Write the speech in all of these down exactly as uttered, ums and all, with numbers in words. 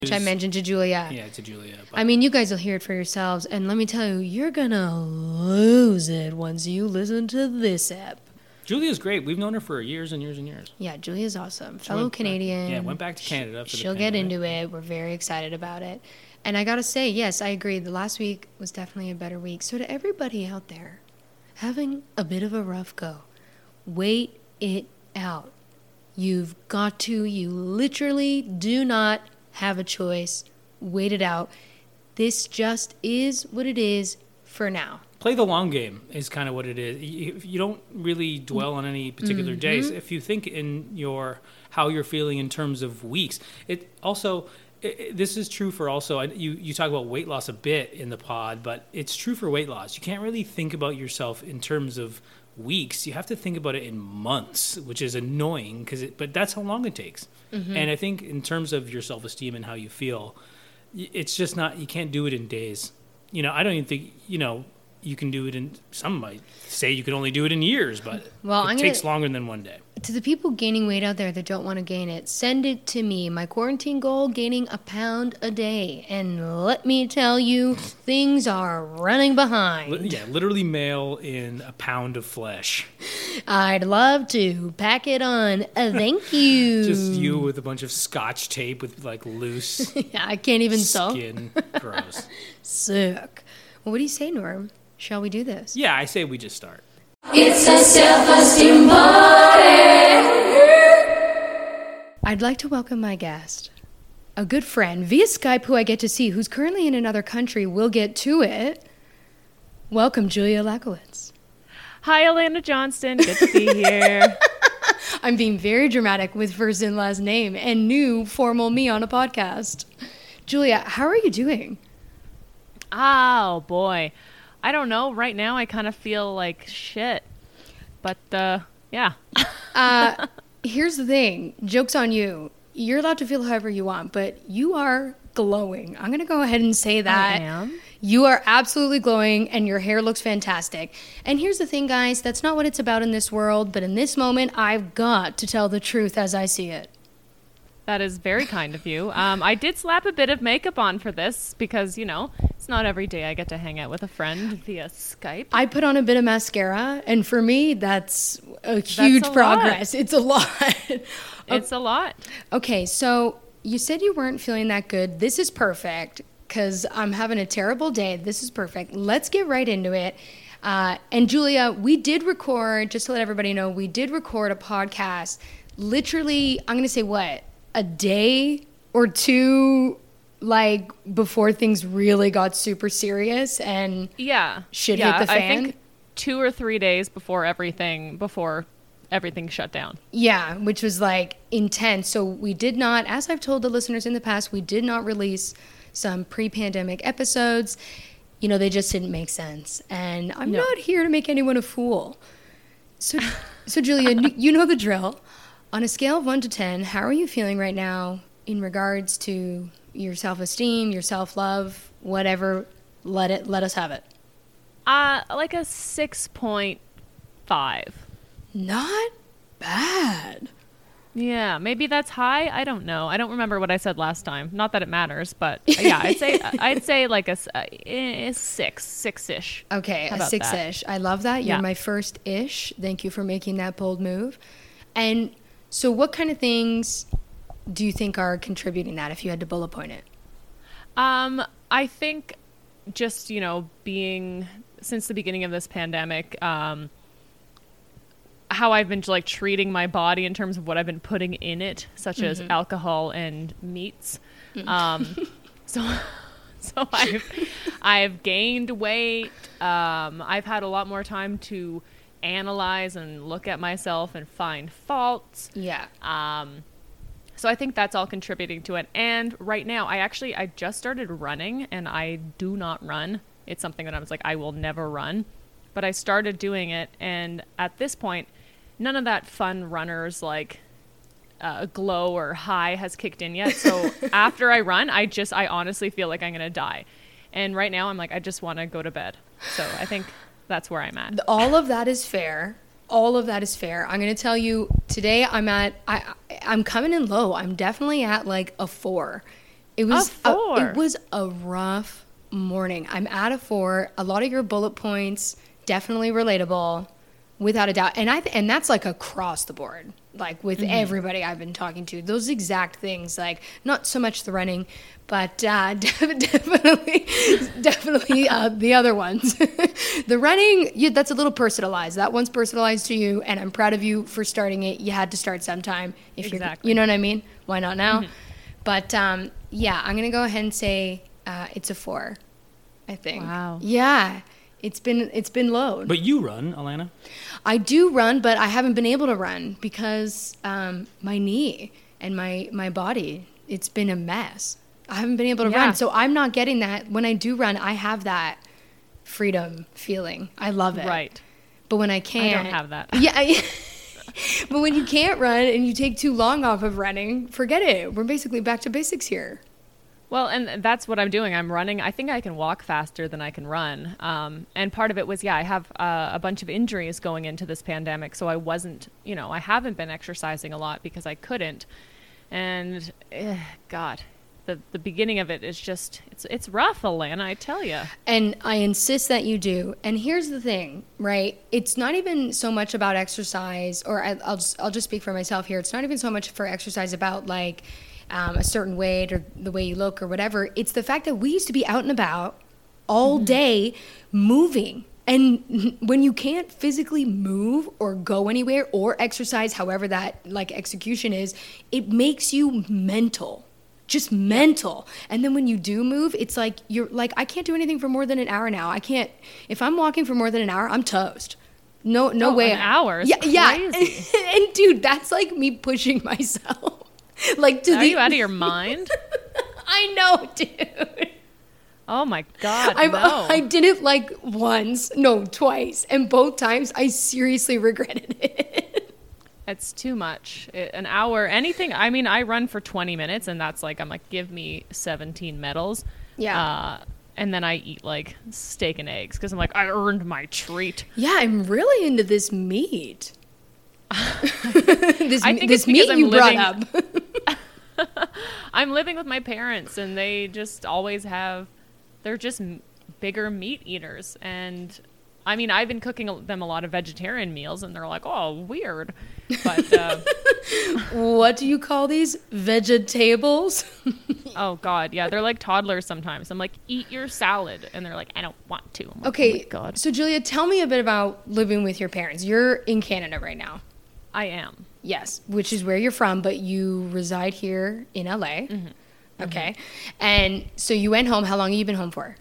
which I mentioned to Julia. Yeah, to Julia. But. I mean, you guys will hear it for yourselves. And let me tell you, you're going to lose it once you listen to this ep. Julia's great. We've known her for years and years and years. Yeah, Julia's awesome. She Fellow Canadian. Back, yeah, went back to Canada. For She'll the get into it. We're very excited about it. And I got to say, yes, I agree. The last week was definitely a better week. So to everybody out there having a bit of a rough go, wait it out. You've got to. You literally do not have a choice. Wait it out. This just is what it is for now. Play the long game is kind of what it is. You, you don't really dwell on any particular mm-hmm. days. If you think in your how you're feeling in terms of weeks, it also it, it, this is true for also. You you talk about weight loss a bit in the pod, but it's true for weight loss. You can't really think about yourself in terms of weeks. You have to think about it in months, which is annoying because it. But that's how long it takes. Mm-hmm. And I think in terms of your self-esteem and how you feel, it's just not. You can't do it in days. You know, I don't even think you know. You can do it in, some might say you can only do it in years, but well, it I'm takes gonna, longer than one day. To the people gaining weight out there that don't want to gain it, send it to me. My quarantine goal, gaining a pound a day. And let me tell you, things are running behind. Yeah, literally mail in a pound of flesh. I'd love to. Pack it on. Uh, thank you. Just you with a bunch of scotch tape with like loose yeah, I can't even sew. Skin. Gross. Sick. Well, what do you say, Norm? Shall we do this? Yeah, I say we just start. It's a self-esteem party. I'd like to welcome my guest, a good friend via Skype who I get to see, who's currently in another country. We'll get to it. Welcome, Julia Lakowitz. Hi, Alana Johnston. Good to be here. I'm being very dramatic with first and last name and new formal me on a podcast. Julia, how are you doing? Oh, boy. I don't know. Right now, I kind of feel like shit. But, uh, yeah. uh, here's the thing. Joke's on you. You're allowed to feel however you want, but you are glowing. I'm going to go ahead and say that. I am? You are absolutely glowing, and your hair looks fantastic. And here's the thing, guys. That's not what it's about in this world, but in this moment, I've got to tell the truth as I see it. That is very kind of you. Um, I did slap a bit of makeup on for this because, you know, it's not every day I get to hang out with a friend via Skype. I put on a bit of mascara, and for me, that's a huge that's a progress. Lot. It's a lot. It's a lot. Okay, so you said you weren't feeling that good. This is perfect because I'm having a terrible day. This is perfect. Let's get right into it. Uh, and Julia, we did record, just to let everybody know, we did record a podcast literally, I'm going to say what? A day or two, like, before things really got super serious and yeah, shit yeah, hit the fan? I think two or three days before everything, before everything shut down. Yeah, which was, like, intense. So we did not, as I've told the listeners in the past, we did not release some pre-pandemic episodes. You know, they just didn't make sense. And I'm no. not here to make anyone a fool. So, so Julia, you know the drill. On a scale of one to ten, how are you feeling right now in regards to your self-esteem, your self-love, whatever? Let it. Let us have it. Uh, like a six point five. Not bad. Yeah, maybe that's high. I don't know. I don't remember what I said last time. Not that it matters, but yeah, I'd say I'd say like a, a six, six-ish. Okay, a six-ish. That? I love that. You're yeah. my first ish. Thank you for making that bold move. And so what kind of things do you think are contributing that if you had to bullet point it? Um, I think just, you know, being since the beginning of this pandemic, um, how I've been like treating my body in terms of what I've been putting in it, such mm-hmm. as alcohol and meats. Mm-hmm. Um, so, so I've, I've gained weight. Um, I've had a lot more time to analyze and look at myself and find faults. Yeah. Um, so I think that's all contributing to it. And right now, I actually, I just started running, and I do not run. It's something that I was like, I will never run. But I started doing it, and at this point, none of that fun runners like uh, glow or high has kicked in yet. So after I run, I just, I honestly feel like I'm going to die. And right now, I'm like, I just want to go to bed. So I think that's where I'm at. All of that is fair. All of that is fair. I'm going to tell you today I'm at, I, I'm coming in low. I'm definitely at like a four It was A four. A, it was a rough morning. I'm at a four. A lot of your bullet points definitely relatable, without a doubt. And I th- and that's like across the board, like with mm-hmm. everybody I've been talking to. Those exact things, like not so much the running, but uh, definitely, definitely uh, the other ones. The running, yeah, that's a little personalized. That one's personalized to you, and I'm proud of you for starting it. You had to start sometime. If exactly. you're, you know what I mean? Why not now? Mm-hmm. But um, yeah, I'm gonna go ahead and say uh, it's a four. I think. Wow. Yeah, it's been it's been low. But you run, Alana. I do run, but I haven't been able to run because um, my knee and my my body. It's been a mess. I haven't been able to Yeah. run, so I'm not getting that. When I do run, I have that freedom feeling. I love it. Right. But when I can't, I don't have that. Yeah. I, but when you can't run and you take too long off of running, forget it. We're basically back to basics here. Well, and that's what I'm doing. I'm running. I think I can walk faster than I can run. Um, and part of it was, yeah, I have uh, a bunch of injuries going into this pandemic. So I wasn't, you know, I haven't been exercising a lot because I couldn't. And eh, God, the the beginning of it is just, it's it's rough, Alana, I tell you. And I insist that you do. And here's the thing, right? It's not even so much about exercise, or I, I'll just I'll just speak for myself here. It's not even so much for exercise about like um, a certain weight or the way you look or whatever. It's the fact that we used to be out and about all mm-hmm. day moving. And when you can't physically move or go anywhere or exercise, however that like execution is, it makes you mental. Just mental. And then when you do move, it's like you're like, I can't do anything for more than an hour now. I can't, if I'm walking for more than an hour, I'm toast. No, no oh, way. An hour? Yeah, crazy. yeah. And, and dude, that's like me pushing myself. Like to Are the, you out of your mind? I know, dude. Oh my God, I'm, no. I did it like once, no, twice. And both times I seriously regretted it. It's too much. It, an hour, anything. I mean, I run for twenty minutes and that's like, I'm like, give me seventeen medals. Yeah. Uh, and then I eat like steak and eggs because I'm like, I earned my treat. Yeah, I'm really into this meat. this I think this it's because meat I'm you living, brought up. I'm living with my parents and they just always have, they're just bigger meat eaters. And I mean, I've been cooking them a lot of vegetarian meals and they're like, oh, weird. But uh, what do you call these? Vegetables? Oh God, yeah, they're like toddlers sometimes. I'm like, eat your salad, and they're like, I don't want to. I'm like, okay, oh my God. So Julia, tell me a bit about living with your parents. You're in Canada right now. I am. Yes, which is where you're from, but you reside here in L A. Mm-hmm. Okay, mm-hmm. And so you went home. How long have you been home for?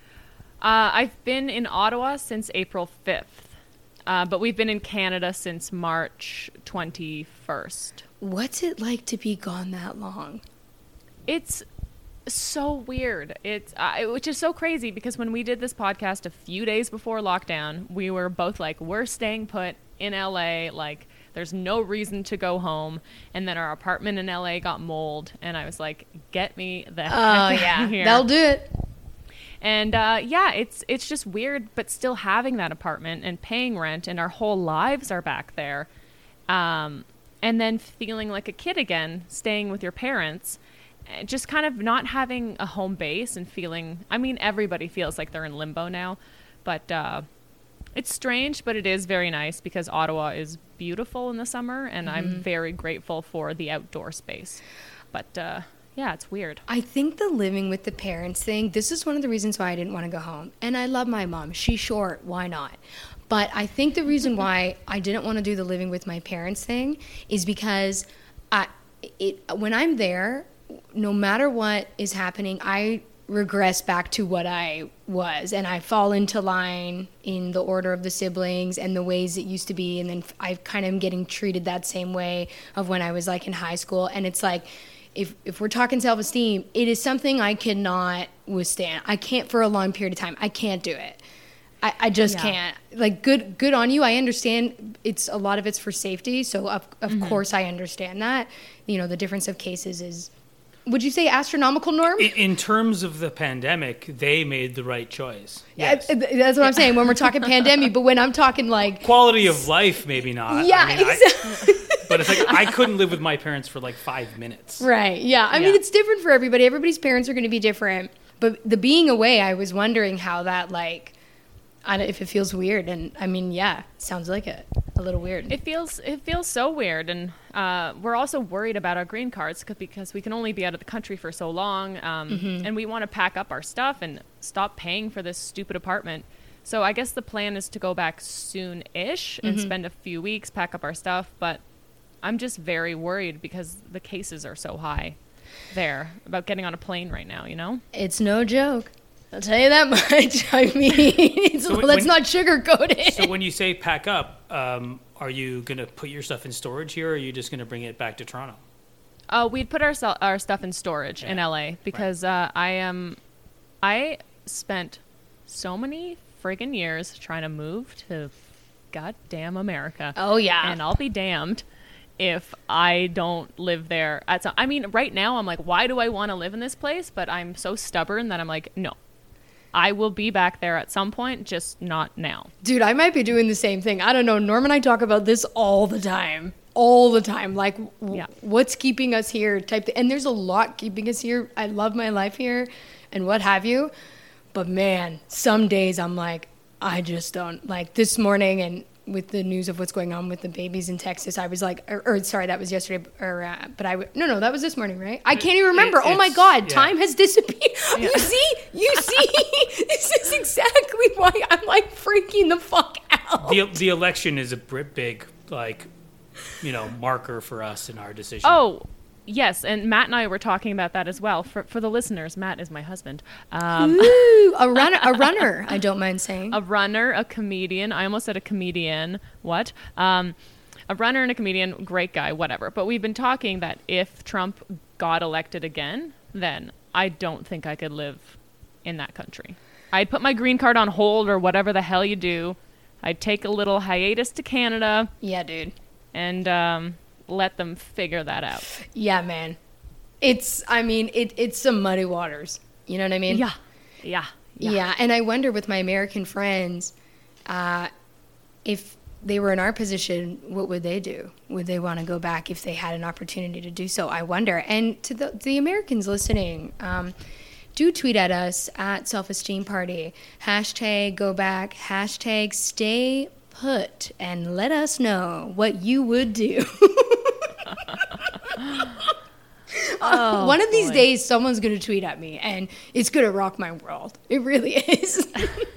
Uh, I've been in Ottawa since April fifth, uh, but we've been in Canada since March twenty-first. What's it like to be gone that long? It's so weird. It's uh, which is so crazy because when we did this podcast a few days before lockdown, we were both like, we're staying put in L A, like there's no reason to go home. And then our apartment in L A got mold, and I was like, get me the heck Oh out yeah, of here. that'll do it. And uh, yeah, it's it's just weird, but still having that apartment and paying rent, and our whole lives are back there. Um, and then feeling like a kid again, staying with your parents. Just kind of not having a home base and feeling, I mean, everybody feels like they're in limbo now, but uh, it's strange, but it is very nice because Ottawa is beautiful in the summer, and mm-hmm. I'm very grateful for the outdoor space. But uh, yeah, it's weird. I think the living with the parents thing, this is one of the reasons why I didn't want to go home. And I love my mom. She's short. Why not? But I think the reason why I didn't want to do the living with my parents thing is because I, it, when I'm there, no matter what is happening, I regress back to what I was, and I fall into line in the order of the siblings and the ways it used to be, and then I kind of am getting treated that same way of when I was like in high school. And it's like, if if we're talking self-esteem, it is something I cannot withstand. I can't for a long period of time. I can't do it. I, I just yeah. can't. Like, good good on you. I understand it's a lot of it's for safety, so of, of mm-hmm. course I understand that. You know, the difference of cases is, would you say astronomical, Norm? In, in terms of the pandemic, they made the right choice. Yes. Yeah, that's what I'm saying when we're talking pandemic, but when I'm talking like... Quality of life, maybe not. Yeah, I mean, exactly. I, But it's like, I couldn't live with my parents for like five minutes. Right. Yeah. I Yeah. mean, it's different for everybody. Everybody's parents are going to be different. But the being away, I was wondering how that, like, I don't, if it feels weird. And I mean, yeah, sounds like it. A little weird. It feels it feels so weird, and uh, we're also worried about our green cards 'cause- because we can only be out of the country for so long, um, Mm-hmm. and we want to pack up our stuff and stop paying for this stupid apartment. So I guess the plan is to go back soon-ish and Mm-hmm. spend a few weeks, pack up our stuff. But I'm just very worried because the cases are so high there about getting on a plane right now. You know? It's no joke. I'll tell you that much. I mean, it's, So when- let's when- not sugarcoat it. So when you say pack up, um, are you going to put your stuff in storage here, or are you just going to bring it back to Toronto? Uh, we'd put our sel- our stuff in storage in Yeah. L A because uh, I am, I spent so many friggin' years trying to move to goddamn America. Oh, yeah. And I'll be damned if I don't live there. At some, I mean, right now I'm like, why do I want to live in this place? But I'm so stubborn that I'm like, no, I will be back there at some point, just not now. Dude, I might be doing the same thing. I don't know. Norm and I talk about this all the time. All the time. Like, w- Yeah. what's keeping us here type th- And there's a lot keeping us here. I love my life here and what have you. But man, some days I'm like, I just don't. Like this morning and with the news of what's going on with the babies in Texas, I was like, or, or sorry, that was yesterday. Or, uh, but I, w- no, no, that was this morning, right? I can't even remember. It- oh my it's- God, yeah. time has disappeared. You see? You see? This is exactly why I'm like freaking the fuck out. The the election is a br- big, like, you know, marker for us in our decision. Oh, yes. And Matt and I were talking about that as well. For for the listeners, Matt is my husband. Um, Ooh, a runner, a runner. I don't mind saying. a runner, a comedian. I almost said a comedian. What? Um, a runner and a comedian, great guy, whatever. But we've been talking that if Trump got elected again, then I don't think I could live in that country. I'd put my green card on hold or whatever the hell you do. I'd take a little hiatus to Canada Yeah, dude. and um, let them figure that out. Yeah, man. It's. I mean, it. It's some muddy waters. You know what I mean? Yeah. Yeah. Yeah, and I wonder with my American friends, uh, if they were in our position, what would they do? Would they want to go back if they had an opportunity to do so? I wonder. And to the, the Americans listening, um, do tweet at us at Self Esteem Party. Hashtag go back, hashtag stay put, and let us know what you would do. Oh, One of these boy. days, someone's going to tweet at me, and it's going to rock my world. It really is.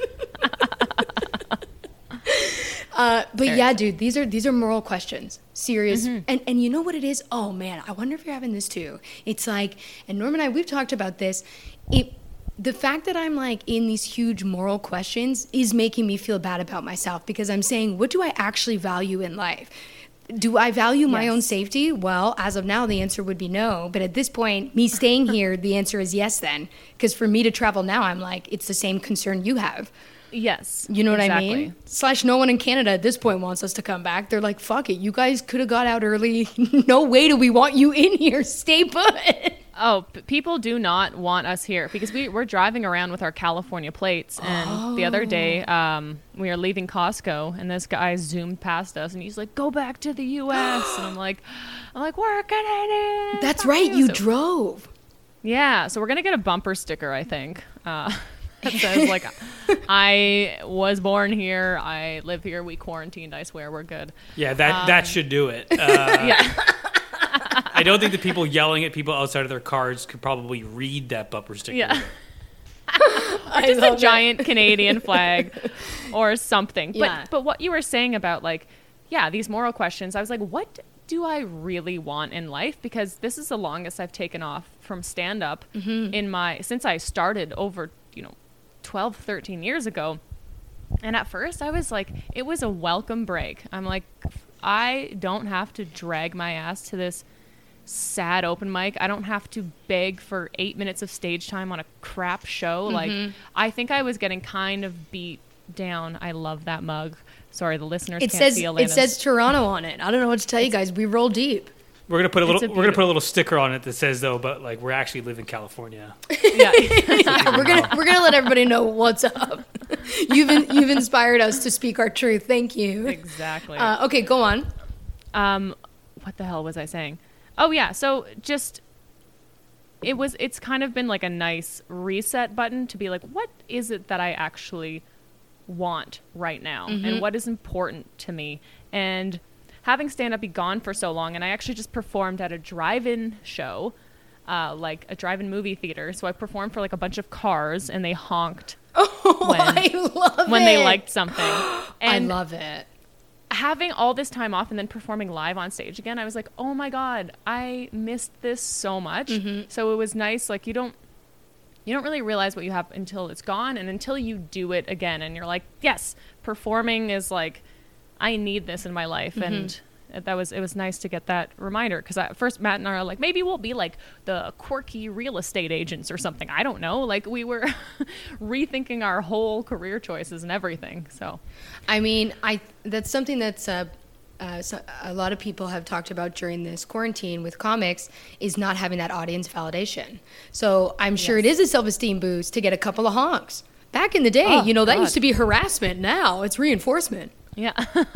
uh, but yeah, dude, these are these are moral questions, serious. Mm-hmm. And and you know what it is? Oh man, I wonder if you're having this too. It's like, and Norm and I, we've talked about this. It. The fact that I'm like in these huge moral questions is making me feel bad about myself because I'm saying, what do I actually value in life? Do I value my Yes. own safety? Well, as of now, the answer would be no. But at this point, me staying here, the answer is yes then. Because for me to travel now, I'm like, it's the same concern you have. Yes. You know what exactly. I mean? Slash, no one in Canada at this point wants us to come back. They're like, fuck it. You guys could have got out early. No way do we want you in here. Stay put. Oh, p- people do not want us here because we, we're driving around with our California plates. And the other day, um, we were leaving Costco, and this guy zoomed past us, and he's like, "Go back to the U S" And I'm like, "I'm like, we're Canadian." That's Fuck right. You So- drove. Yeah, so we're gonna get a bumper sticker, I think. Uh, that says like, "I was born here. I live here. We quarantined. I swear we're good." Yeah, that Um, that should do it. Uh, Yeah. I don't think the people yelling at people outside of their cars could probably read that bumper sticker. Yeah. I Just a love it. giant Canadian flag or something. Yeah. But but what you were saying about like, yeah, these moral questions, I was like, what do I really want in life? Because this is the longest I've taken off from stand up Mm-hmm. in my since I started over, you know, twelve, thirteen years ago. And at first I was like, it was a welcome break. I'm like, I don't have to drag my ass to this sad open mic. I don't have to beg for eight minutes of stage time on a crap show. Mm-hmm. Like, I think I was getting kind of beat down. I love that mug. Sorry, the listeners It can't says see it Elena's. says Toronto on it. I don't know what to tell you guys. We roll deep. We're gonna put a It's little. a we're gonna put a little sticker on it that says though, but like we're actually live in California. Yeah. we're gonna we're gonna let everybody know what's up. You've in, you've inspired us to speak our truth. Thank you. Exactly. Uh, okay, go on. Um, what the hell was I saying? Oh yeah. So just, it was, it's kind of been like a nice reset button to be like, what is it that I actually want right now? Mm-hmm. And what is important to me? And having stand-up be gone for so long, and I actually just performed at a drive-in show, uh, like a drive-in movie theater. So I performed for like a bunch of cars, and they honked oh, when, I love when it. they liked something. And I love it. Having all this time off and then performing live on stage again, I was like, oh my God, I missed this so much. Mm-hmm. So it was nice. Like you don't, you don't really realize what you have until it's gone, and until you do it again and you're like, yes, performing is like, I need this in my life. Mm-hmm. And that was, it was nice to get that reminder. Cause at first Matt and I are like, maybe we'll be like the quirky real estate agents or something. I don't know. Like we were rethinking our whole career choices and everything. So, I mean, I, that's something that's, uh, Uh, so a lot of people have talked about during this quarantine with comics is not having that audience validation. So I'm sure yes. it is a self-esteem boost to get a couple of honks. Back in the day, oh, you know, that God. used to be harassment. Now it's reinforcement. Yeah.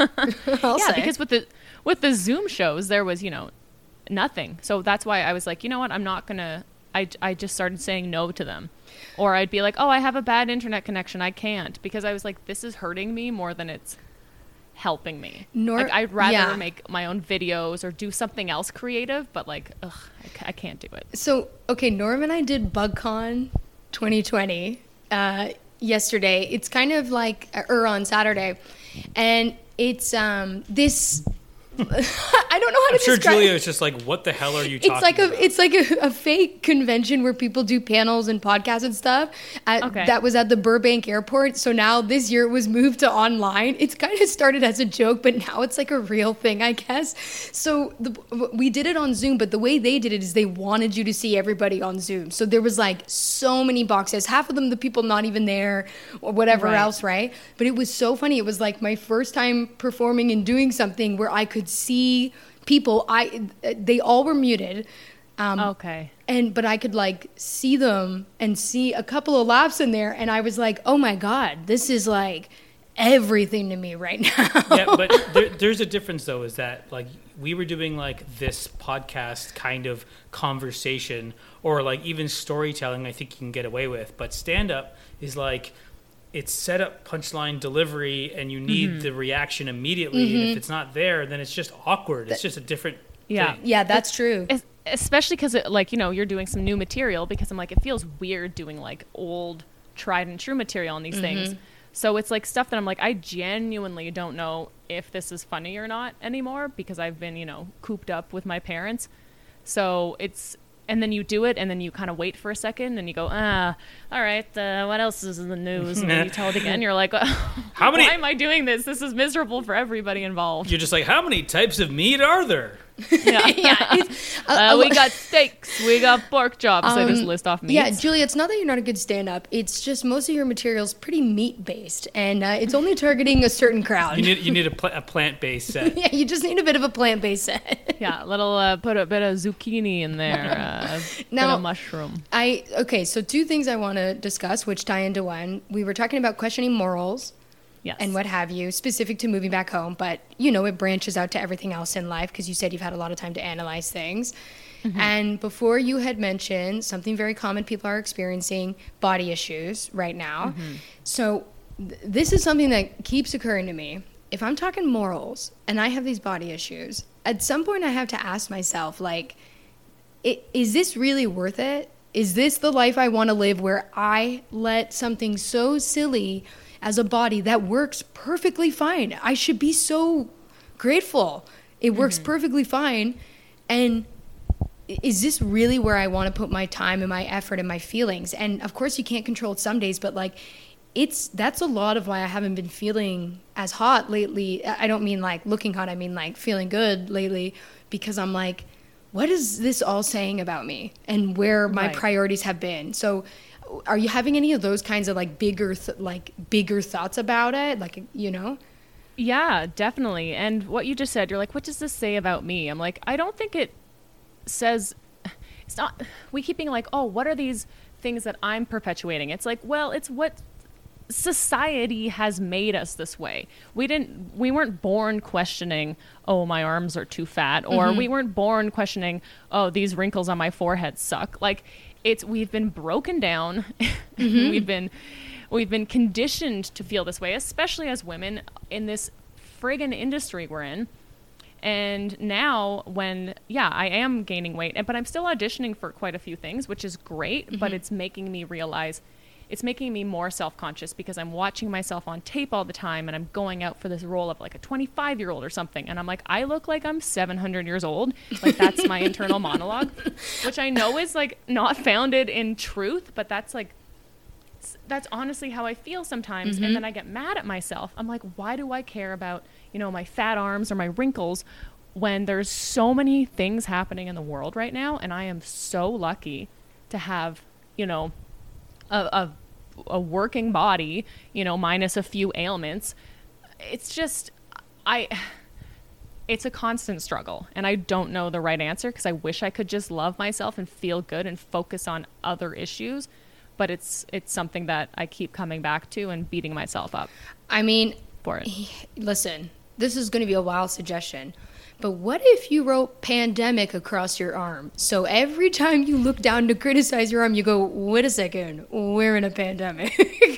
I'll yeah, say. Because with the with the Zoom shows, there was, you know, nothing. So that's why I was like, you know what, I'm not going to, I, I just started saying no to them. Or I'd be like, oh, I have a bad internet connection. I can't. Because I was like, this is hurting me more than it's helping me. Nor, like, I'd rather yeah. make my own videos or do something else creative, but like, ugh, I, c- I can't do it. So, okay, Norm and I did BugCon twenty twenty uh, yesterday. It's kind of like, or on Saturday, and it's um, this. I don't know how I'm to sure describe Julia is just like, what the hell are you talking it's like about? A, it's like a, a fake convention where people do panels and podcasts and stuff. At, okay. That was at the Burbank airport. So now this year it was moved to online. It's kind of started as a joke, but now it's like a real thing, I guess. So the, we did it on Zoom, but the way they did it is they wanted you to see everybody on Zoom. So there was like so many boxes, half of them the people not even there or whatever right. else, right? But it was so funny. It was like my first time performing and doing something where I could see people. I they all were muted, um, okay, and but I could like see them and see a couple of laughs in there, and I was like, oh my God, this is like everything to me right now. Yeah, but there, there's a difference though, is that like we were doing like this podcast kind of conversation, or like even storytelling I think you can get away with, but stand-up is like, it's set up punchline delivery and you need mm-hmm. the reaction immediately. Mm-hmm. And if it's not there, then it's just awkward. It's just a different yeah. thing. Yeah, that's true. Es- especially because like, you know, you're doing some new material, because I'm like, it feels weird doing like old tried and true material on these mm-hmm. things. So it's like stuff that I'm like, I genuinely don't know if this is funny or not anymore, because I've been, you know, cooped up with my parents. So it's, and then you do it, and then you kind of wait for a second, and you go, ah, all right, uh, what else is in the news? And then you tell it again. You're like, oh, how many? Why am I doing this? This is miserable for everybody involved. You're just like, how many types of meat are there? Yeah, yeah. uh, we got steaks, we got pork chops. Um, I just list off meats. Yeah, Julia, it's not that you're not a good stand-up. It's just most of your material's pretty meat-based, and uh, it's only targeting a certain crowd. You need you need a, pl- a plant-based set. Yeah, you just need a bit of a plant-based set. Yeah, a little uh, put a bit of zucchini in there, uh, a now, bit of mushroom. I okay, so two things I want to discuss, which tie into one. We were talking about questioning morals. Yes. And what have you, specific to moving back home. But, you know, it branches out to everything else in life, because you said you've had a lot of time to analyze things. Mm-hmm. And before, you had mentioned something very common people are experiencing, body issues right now. Mm-hmm. So th- this is something that keeps occurring to me. If I'm talking morals and I have these body issues, at some point I have to ask myself, like, it, is this really worth it? Is this the life I want to live, where I let something so silly as a body that works perfectly fine? I should be so grateful. It works mm-hmm. perfectly fine. And is this really where I want to put my time and my effort and my feelings? And of course you can't control it some days, but like it's, that's a lot of why I haven't been feeling as hot lately. I don't mean like looking hot. I mean like feeling good lately, because I'm like, what is this all saying about me and where my right. priorities have been? So are you having any of those kinds of like bigger, th- like bigger thoughts about it? Like, you know? Yeah, definitely. And what you just said, you're like, what does this say about me? I'm like, I don't think it says, it's not, we keep being like, oh, what are these things that I'm perpetuating? It's like, well, it's what society has made us this way. We didn't, we weren't born questioning, oh, my arms are too fat, or mm-hmm. we weren't born questioning, oh, these wrinkles on my forehead suck. Like, it's, we've been broken down. Mm-hmm. we've been, we've been conditioned to feel this way, especially as women in this friggin' industry we're in. And now when, yeah, I am gaining weight, but I'm still auditioning for quite a few things, which is great, mm-hmm. but it's making me realize, it's making me more self-conscious because I'm watching myself on tape all the time and I'm going out for this role of like a twenty-five-year-old or something. And I'm like, I look like I'm seven hundred years old. Like, that's my internal monologue, which I know is like not founded in truth, but that's like, that's honestly how I feel sometimes. Mm-hmm. And then I get mad at myself. I'm like, why do I care about, you know, my fat arms or my wrinkles when there's so many things happening in the world right now? And I am so lucky to have, you know, a, a, a working body, you know, minus a few ailments. It's just, I, it's a constant struggle. And I don't know the right answer because I wish I could just love myself and feel good and focus on other issues. But it's it's something that I keep coming back to and beating myself up. I mean, for it. Listen, this is going to be a wild suggestion, but what if you wrote pandemic across your arm? So every time you look down to criticize your arm, you go, wait a second, we're in a pandemic.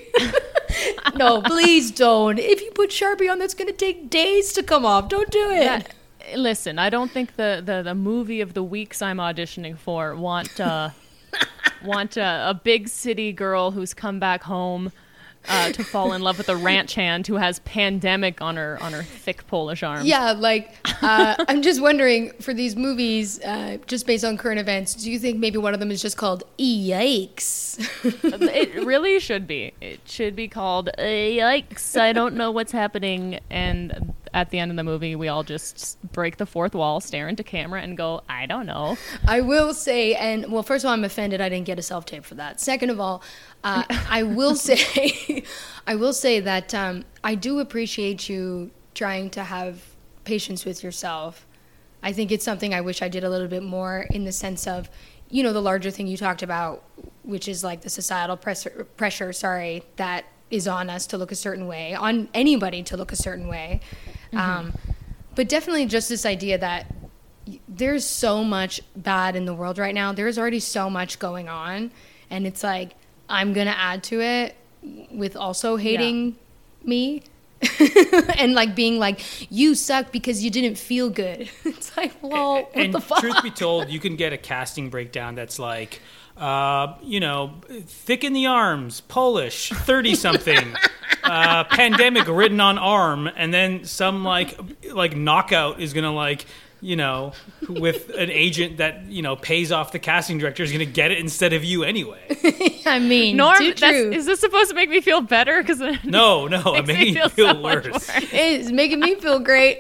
No, please don't. If you put Sharpie on, that's going to take days to come off. Don't do it. That, listen, I don't think the, the, the movie of the weeks I'm auditioning for want... Uh, want a, a big city girl who's come back home uh, to fall in love with a ranch hand who has pandemic on her on her thick Polish arm. Yeah, like uh, I'm just wondering for these movies, uh, just based on current events, do you think maybe one of them is just called Yikes? It really should be. It should be called Yikes. I don't know what's happening. And at the end of the movie, we all just break the fourth wall, stare into camera, and go, I don't know. I will say, and well, first of all, I'm offended I didn't get a self-tape for that. Second of all, uh, I will say, I will say that um, I do appreciate you trying to have patience with yourself. I think it's something I wish I did a little bit more in the sense of, you know, the larger thing you talked about, which is like the societal pressure, pressure, sorry, that is on us to look a certain way, on anybody to look a certain way. Mm-hmm. Um, but definitely just this idea that there's so much bad in the world right now. There's already so much going on. And it's like, I'm going to add to it with also hating yeah. me. And like being like, you suck because you didn't feel good. It's like, well, and, what and the fuck? Truth be told, you can get a casting breakdown that's like, uh, you know, thick in the arms, Polish, thirty-something, uh, pandemic written on arm, and then some like like knockout is gonna like, you know, with an agent that, you know, pays off the casting director is going to get it instead of you anyway. I mean, Norm, too true. Is this supposed to make me feel better? Because no, no, it makes me feel, feel so worse. It's making me feel great.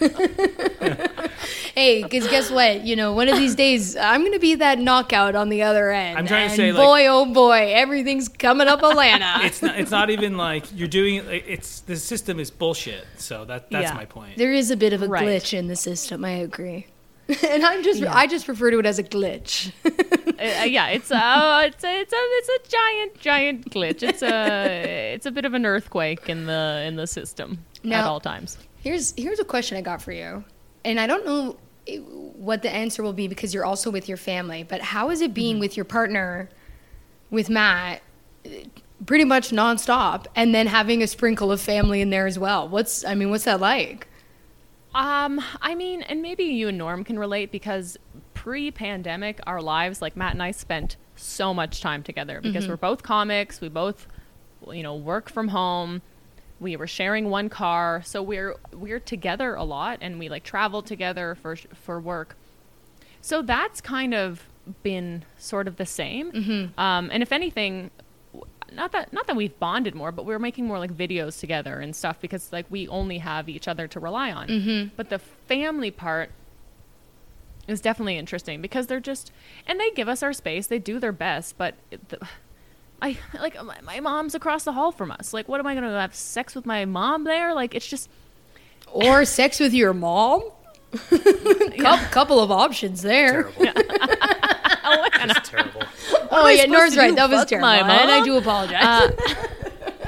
Hey, because guess what? You know, one of these days, I'm going to be that knockout on the other end. I'm trying and to say, boy, like, oh boy, everything's coming up Atlanta. It's not. It's not even like you're doing. It's the system is bullshit. So that that's yeah. my point. There is a bit of a right. glitch in the system. I agree. And I'm just, yeah. I just refer to it as a glitch. uh, yeah, it's a, it's a, it's a, it's a giant, giant glitch. It's a, it's a bit of an earthquake in the in the system now, at all times. Here's here's a question I got for you, and I don't know what the answer will be because you're also with your family. But how is it being mm-hmm. with your partner, with Matt, pretty much nonstop, and then having a sprinkle of family in there as well? What's, I mean, what's that like? Um, I mean, and maybe you and Norm can relate because pre-pandemic, our lives, like Matt and I spent so much time together because mm-hmm. we're both comics. We both, you know, work from home. We were sharing one car. So we're, we're together a lot and we like travel together for, for work. So that's kind of been sort of the same. Mm-hmm. Um, and if anything, not that not that we've bonded more, but we're making more like videos together and stuff because like we only have each other to rely on. Mm-hmm. But the family part is definitely interesting because they're just, and they give us our space. They do their best, but it, the, I like my, my mom's across the hall from us. Like, what am I going to have sex with my mom there? Like, it's just, or sex with your mom. Yeah. Couple of options there. Terrible. Yeah. Oh, That's terrible. Oh yeah, Nor's right. That was terrible, and I do apologize. Uh,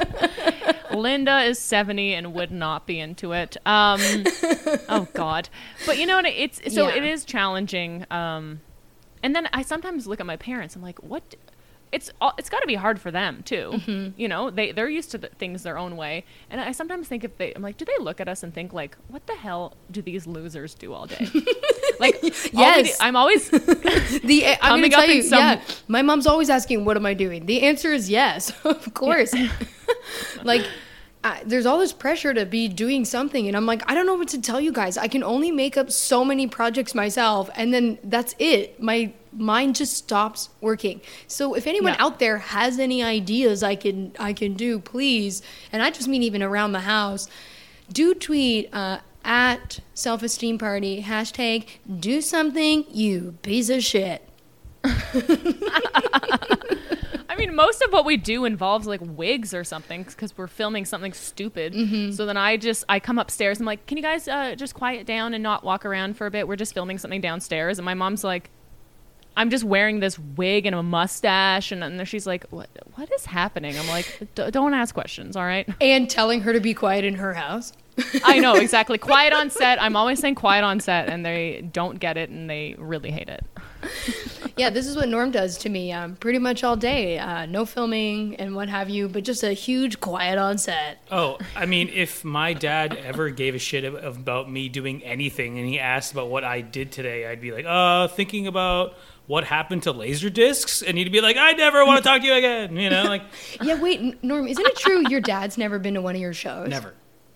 Linda is seventy and would not be into it. Um, oh God. But you know what? It's so Yeah. it is challenging. Um, and then I sometimes look at my parents. I'm like, what? It's it's got to be hard for them too. Mm-hmm. You know, they they're used to the things their own way. And I sometimes think if they, I'm like, do they look at us and think like, what the hell do these losers do all day? Like, yes, do, I'm always the. I'm coming gonna up tell you, in some. yeah. My mom's always asking, "What am I doing?" The answer is yes, of course. Like. Uh, there's all this pressure to be doing something, and I'm like, I don't know what to tell you guys. I can only make up so many projects myself, and then that's it. My mind just stops working. So if anyone Yeah. out there has any ideas I can I can do, please, and I just mean even around the house, do tweet uh, at Self-Esteem Party, hashtag do something, you piece of shit. I mean, most of what we do involves like wigs or something because we're filming something stupid. Mm-hmm. So then I just, I come upstairs. I'm like, can you guys uh, just quiet down and not walk around for a bit? We're just filming something downstairs. And my mom's like, I'm just wearing this wig and a mustache. And then she's like, what, what is happening? I'm like, don't ask questions. All right. And telling her to be quiet in her house. I know, exactly. Quiet on set. I'm always saying quiet on set, and they don't get it, and they really hate it. Yeah, this is what Norm does to me um, pretty much all day. Uh, no filming and what have you, but just a huge quiet on set. Oh, I mean, if my dad ever gave a shit about me doing anything and he asked about what I did today, I'd be like, uh, thinking about what happened to laser discs, and he'd be like, I never want to talk to you again. You know, like. Yeah, wait, Norm, isn't it true your dad's never been to one of your shows? Never.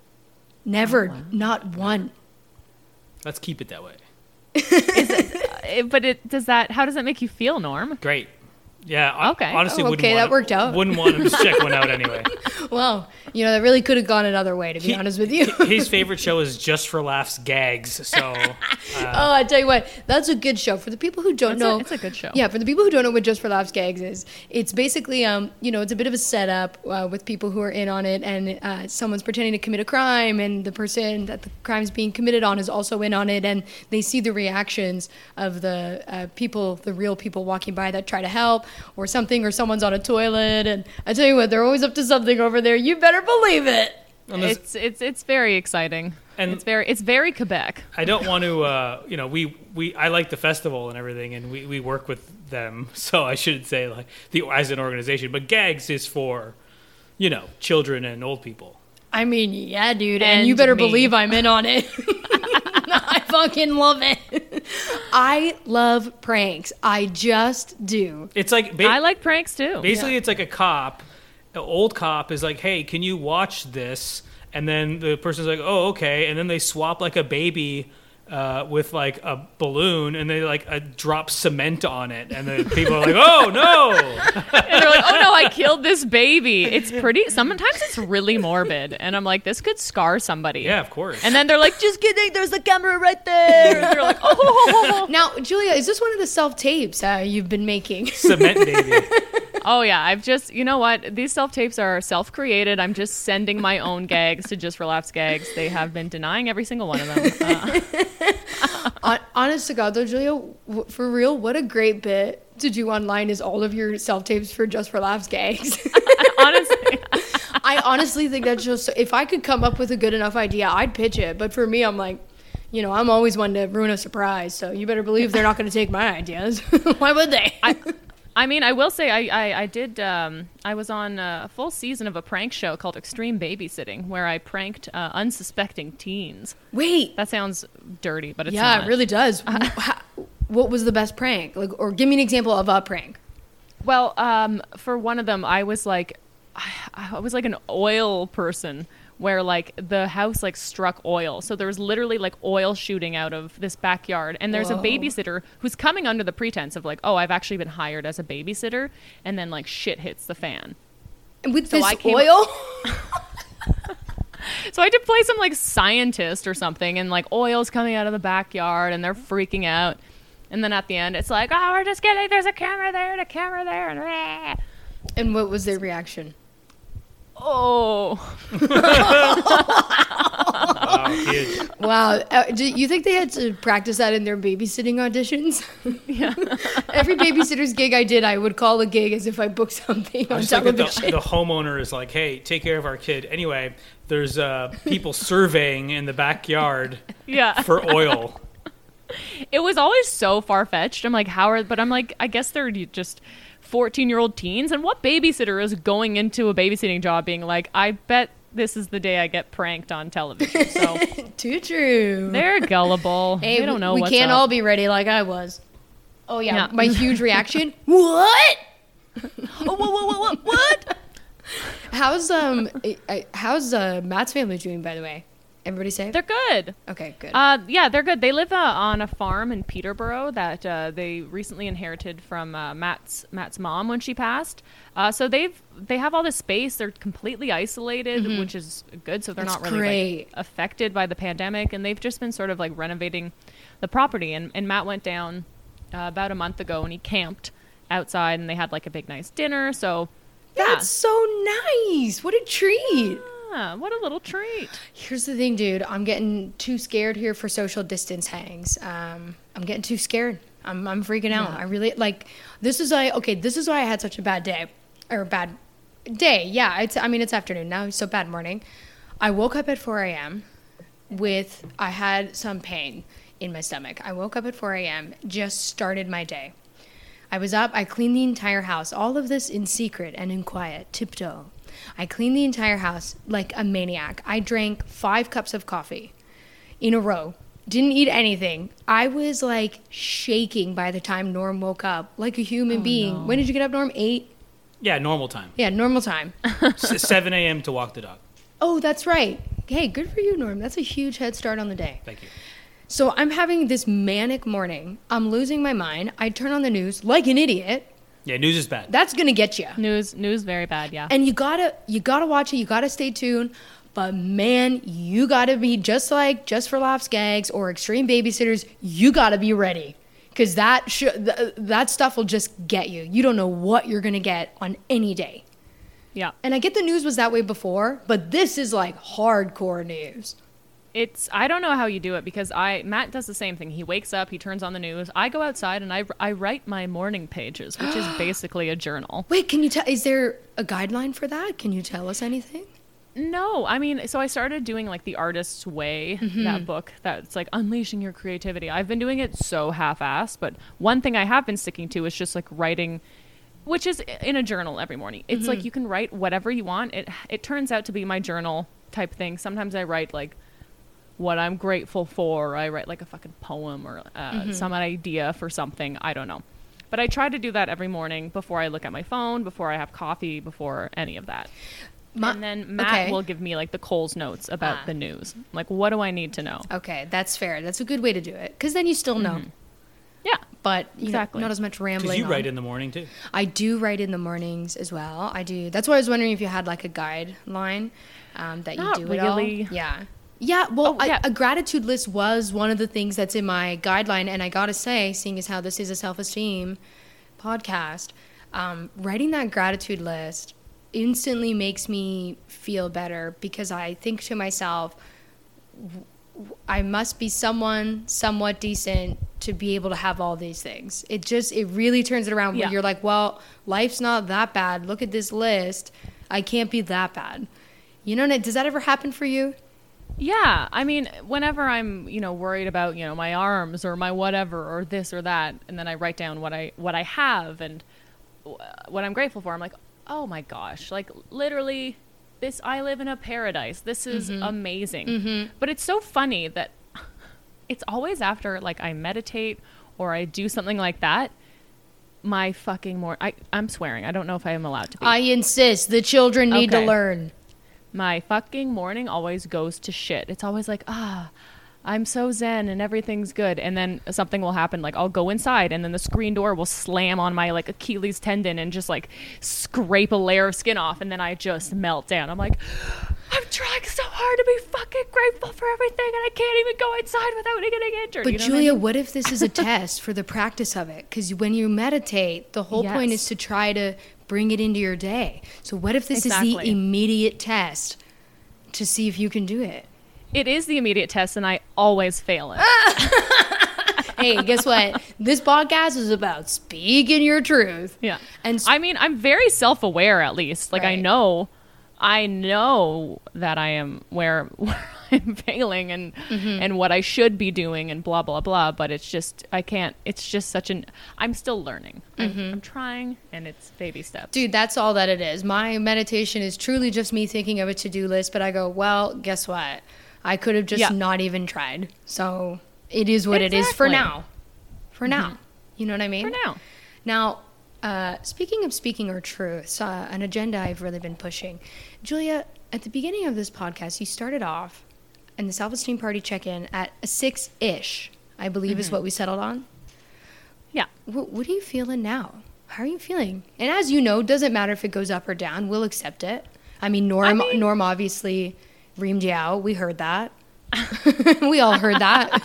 Never, oh, wow. Not one. Let's keep it that way. Is it, but it does that. How does that make you feel, Norm? Great. Yeah. Okay. Honestly, oh, wouldn't okay, want that worked to, out. Wouldn't want him to check one out anyway. Well, you know, that really could have gone another way, to be he, honest with you. His favorite show is Just for Laughs Gags. So. Uh, oh, I tell you what, that's a good show for the people who don't it's know. A, it's a good show. Yeah, for the people who don't know what Just for Laughs Gags is, it's basically, um, you know, it's a bit of a setup uh, with people who are in on it, and uh, someone's pretending to commit a crime, and the person that the crime's being committed on is also in on it, and they see the reactions of the uh, people, the real people walking by that try to help, or something, or someone's on a toilet, and I tell you what, they're always up to something over there. You better believe it. It's it's it's very exciting, and it's very it's very Quebec. I don't want to, uh, you know, we, we I like the festival and everything, and we, we work with them, so I shouldn't say like the as an organization, but Gags is for, you know, children and old people. I mean, yeah, dude, and, And you better me. believe I'm in on it. I fucking love it. I love pranks. I just do. It's like ba- I like pranks too. Basically, Yeah. it's like a cop, an old cop is like, "Hey, can you watch this?" And then the person's like, "Oh, okay." And then they swap like a baby uh, with like a balloon, and they like uh, drop cement on it, and then people are like, "Oh no!" And they're like, "Oh no, I killed this baby." It's pretty. Sometimes it's really morbid, and I'm like, this could scar somebody. Yeah, of course. And then they're like, "Just kidding. There's the camera right there." And they're like, "Oh." Now, Julia, is this one of the self tapes uh, you've been making? Cement baby. Oh yeah, I've just, you know what? These self tapes are self created. I'm just sending my own gags to Just for Laughs Gags. They have been denying every single one of them. Uh, Honest to God, though, Julia, w- for real, what a great bit to do online is all of your self tapes for Just for Laughs Gags. honestly. I honestly think that's just, if I could come up with a good enough idea, I'd pitch it. But for me, I'm like, you know, I'm always one to ruin a surprise. So you better believe they're not going to take my ideas. Why would they? I, I mean, I will say I, I, I did, um, I was on a full season of a prank show called Extreme Babysitting, where I pranked uh, unsuspecting teens. Wait. That sounds dirty, but it's yeah, not. it really does. How, what was the best prank? Like, or give me an example of a prank. Well, um, for one of them, I was like, I, I was like an oil person, where like the house like struck oil. So there was literally like oil shooting out of this backyard. And there's Whoa. a babysitter who's coming under the pretense of like, oh, I've actually been hired as a babysitter. And then like shit hits the fan. And with So this I came- oil? So I had to play some like scientist or something. And like oil's coming out of the backyard and they're freaking out. And then at the end, it's like, oh, we're just kidding. There's a camera there and a camera there. And, ah. And what was their reaction? Oh. Wow. huge. Wow. Uh, do you think they had to practice that in their babysitting auditions? Yeah. Every babysitter's gig I did, I would call a gig as if I booked something I on just like that television. the, the homeowner is like, hey, take care of our kid. Anyway, there's uh, people surveying in the backyard Yeah. for oil. It was always so far-fetched. I'm like, how are, but I'm like, I guess they're just fourteen-year-old teens. And what babysitter is going into a babysitting job being like, I bet this is the day I get pranked on television. So Too true. they're gullible. Hey, they don't know we what's can't up. all be ready like I was. Oh, yeah. Yeah. My huge reaction. What? oh, what, what, what, what, what? How's, um, I- I- how's uh, Matt's family doing, by the way? Everybody safe? They're good. Okay, good. Uh, yeah, they're good. They live uh, on a farm in Peterborough that uh, they recently inherited from uh, Matt's Matt's mom when she passed. Uh, so they've they have all this space. They're completely isolated, which is good. So they're That's not really great. like, affected by the pandemic, and they've just been sort of like renovating the property. And, and Matt went down uh, about a month ago, and he camped outside, and they had like a big nice dinner. So yeah, That's so nice. What a treat. Yeah, what a little treat. Here's the thing, dude. I'm getting too scared here for social distance hangs. Um, I'm getting too scared. I'm, I'm freaking out. Yeah. I really, like, this is why, okay, this is why I had such a bad day. Or bad day. Yeah, it's, I mean, it's afternoon now, so bad morning. I woke up at four a.m. with, I had some pain in my stomach. I woke up at four a.m., just started my day. I was up, I cleaned the entire house. All of this in secret and in quiet, tiptoe. I cleaned the entire house like a maniac. I drank five cups of coffee in a row. Didn't eat anything. I was like shaking by the time Norm woke up, like a human Oh, being. no. When did you get up, Norm? Eight? Yeah, normal time. Yeah, normal time. S- seven a.m. to walk the dog. Oh, that's right. Hey, good for you, Norm. That's a huge head start on the day. Thank you. So I'm having this manic morning. I'm losing my mind. I turn on the news like an idiot. Yeah, news is bad. That's going to get you. News, news, very bad. Yeah. And you gotta you gotta watch it. You gotta stay tuned. But man, you gotta be just like Just for Laughs Gags or Extreme Babysitters. You gotta be ready because that sh- th- that stuff will just get you. You don't know what you're gonna get on any day. Yeah. And I get the news was that way before, but this is like hardcore news. It's I don't know how you do it because I Matt does the same thing. He wakes up, he turns on the news. I go outside and I, I write my morning pages, which is basically a journal. Wait, can you tell? Is there a guideline for that? Can you tell us anything? No, I mean, so I started doing like The Artist's Way, Mm-hmm. that book that's like unleashing your creativity. I've been doing it so half-assed, but one thing I have been sticking to is just like writing, which is in a journal every morning. It's Mm-hmm. like you can write whatever you want. It it turns out to be my journal type thing. Sometimes I write like what I'm grateful for. I write like a fucking poem or uh, Mm-hmm. some idea for something. I don't know. But I try to do that every morning before I look at my phone, before I have coffee, before any of that. Ma- and then Matt okay. will give me like the Coles notes about Ah. the news. Like, what do I need to know? Okay, that's fair. That's a good way to do it because then you still know. Yeah. But you Exactly. know, not as much rambling. Because you on. write in the morning too. I do write in the mornings as well. I do. That's why I was wondering if you had like a guideline um, that Not you do it all. really. Yeah. Yeah. Well, Oh, yeah. A, a gratitude list was one of the things that's in my guideline, and I gotta say, seeing as how this is a self-esteem podcast, um, writing that gratitude list instantly makes me feel better because I think to myself, I must be someone somewhat decent to be able to have all these things. It just, it really turns it around Yeah. where you're like, well, life's not that bad. Look at this list. I can't be that bad. You know, does that ever happen for you? Yeah. I mean, whenever I'm, you know, worried about, you know, my arms or my whatever or this or that, and then I write down what I what I have and w- what I'm grateful for, I'm like, oh my gosh, like literally this, I live in a paradise. This is amazing. But it's so funny that it's always after like I meditate or I do something like that, my fucking more, I, I'm swearing. I don't know if I am allowed to be. I insist. The children need Okay. to learn. My fucking morning always goes to shit. It's always like, ah, I'm so zen and everything's good. And then something will happen. Like I'll go inside and then the screen door will slam on my like Achilles tendon and just like scrape a layer of skin off. And then I just melt down. I'm like, I'm trying so hard to be fucking grateful for everything. And I can't even go inside without getting injured. But You know Julia, what what if this is a test for the practice of it? Because when you meditate, the whole point Yes. is to try to bring it into your day. So what if this is Exactly. the immediate test to see if you can do it? It is the immediate test, and I always fail it. Hey, guess what? This podcast is about speaking your truth. Yeah. And s- I mean, I'm very self-aware, at least. Like, I Right. know, I know that I am where, where I'm failing and Mm-hmm. and what I should be doing and blah, blah, blah. But it's just, I can't, it's just such an, I'm still learning. I'm, I'm trying, and it's baby steps. Dude, that's all that it is. My meditation is truly just me thinking of a to-do list, but I go, well, guess what? I could have just Yeah. not even tried. So it is what it is for Exactly. now. For now. You know what I mean? For now. Now, uh, speaking of speaking our truths, uh, an agenda I've really been pushing. Julia, at the beginning of this podcast, you started off in the self-esteem party check-in at a six-ish, I believe is what we settled on. Yeah. What, what are you feeling now? How are you feeling? And as you know, doesn't matter if it goes up or down. We'll accept it. I mean, Norm, I mean- Norm obviously reamed you out. We heard that. We all heard that.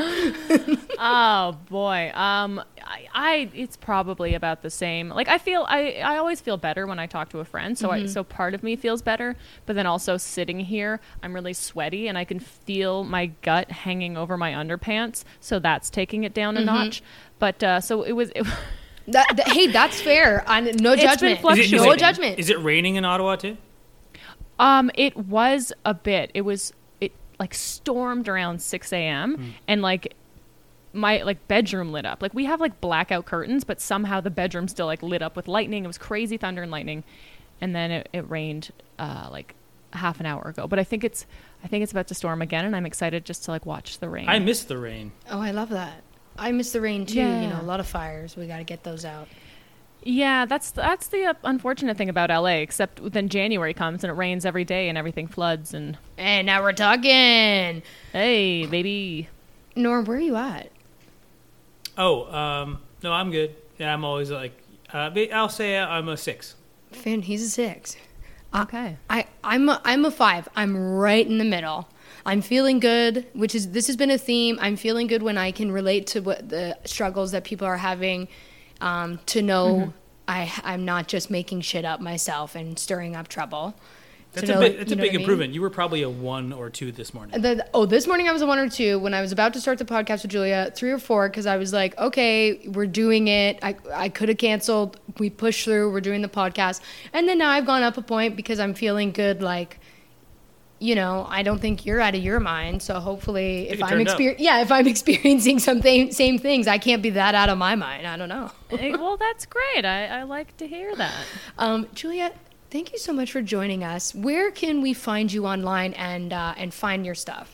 Oh boy. Um, I, I, it's probably about the same. Like I feel, I, I always feel better when I talk to a friend. So I, so part of me feels better, but then also sitting here, I'm really sweaty and I can feel my gut hanging over my underpants. So that's taking it down a notch. But, uh, so it was, it, that, that- hey, that's fair. I, no It's been judgment. fluctuating. No it, judgment. Is it raining in Ottawa too? um, it was a bit, it was, it like stormed around six a.m. and like, my like bedroom lit up. Like we have like blackout curtains, but somehow the bedroom still like lit up with lightning. It was crazy thunder and lightning, and then it, it rained uh, like half an hour ago. But I think it's I think it's about to storm again, and I'm excited just to like watch the rain. I miss the rain. Oh, I love that. I miss the rain too. You know, Yeah. a lot of fires. We got to get those out. yeah, that's that's the uh, unfortunate thing about L A. Except then January comes and it rains every day and everything floods. And And now we're talking. hey, baby. Norm, where are you at? Oh, um, no, I'm good. Yeah, I'm always like, uh, but I'll say I'm a six. Finn, he's a six. Okay. I, I'm a, I'm a five. I'm right in the middle. I'm feeling good, which is this has been a theme. I'm feeling good when I can relate to what the struggles that people are having. Um, to know I I'm not just making shit up myself and stirring up trouble. That's To a know- big, that's you a know big what I mean? improvement. You were probably a one or two this morning. The, oh, this morning I was a one or two. When I was about to start the podcast with Julia, three or four, because I was like, okay, we're doing it. I I could have canceled. We pushed through. We're doing the podcast, and then now I've gone up a point because I'm feeling good. Like, you know, I don't think you're out of your mind. So hopefully, if it I'm turned up. exper- yeah, if I'm experiencing some th- same things, I can't be that out of my mind. I don't know. Hey, well, that's great. I, I like to hear that. Um, Julia, thank you so much for joining us. Where can we find you online and uh, and find your stuff?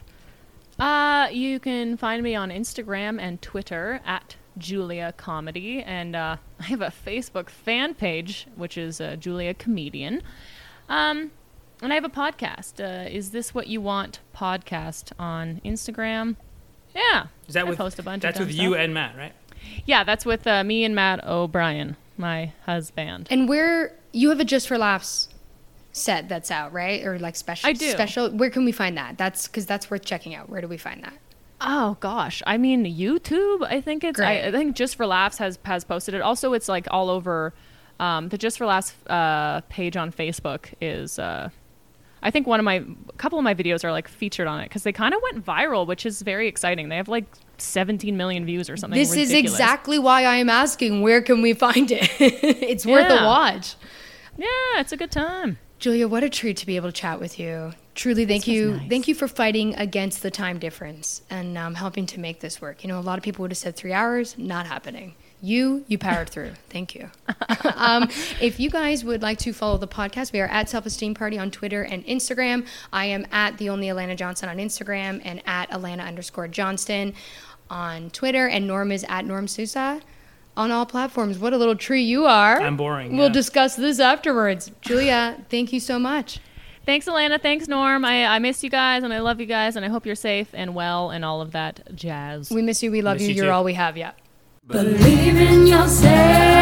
Uh, you can find me on Instagram and Twitter at Julia Comedy, and uh, I have a Facebook fan page, which is uh, Julia Comedian. Um, and I have a podcast. Uh, is This What You Want podcast on Instagram? Yeah, Is that I with post a bunch that's of with dumb you stuff. and Matt, right? Yeah, that's with uh, me and Matt O'Brien, my husband. And where you have a Just for Laughs set that's out, right? Or like special. I do. Special. Where can we find that? That's because that's worth checking out. Where do we find that? Oh gosh, I mean YouTube. I think it's. I, Great. I think Just for Laughs has has posted it. Also, it's like all over. Um, the Just for Laughs uh, page on Facebook is. Uh, I think one of my, a couple of my videos are like featured on it because they kind of went viral, which is very exciting. They have like seventeen million views or something. This is ridiculous. exactly why I am asking. Where can we find it? It's worth a Yeah. watch. Yeah, it's a good time. Julia, what a treat to be able to chat with you. Truly, thank This was you. nice. Thank you for fighting against the time difference and um, helping to make this work. You know, a lot of people would have said three hours, not happening. You, you powered through. Thank you. um, if you guys would like to follow the podcast, we are at Self Esteem Party on Twitter and Instagram. I am at the only Alana Johnson on Instagram and at Alana underscore Johnston on Twitter. And Norm is at Norm Sousa on all platforms. What a little tree you are. I'm boring, We'll yeah. discuss this afterwards. Julia, thank you so much. Thanks, Alana. Thanks, Norm. I, I miss you guys and I love you guys and I hope you're safe and well and all of that jazz. We miss you. We love Miss you. you You're too. all we have. Yeah. Believe in yourself.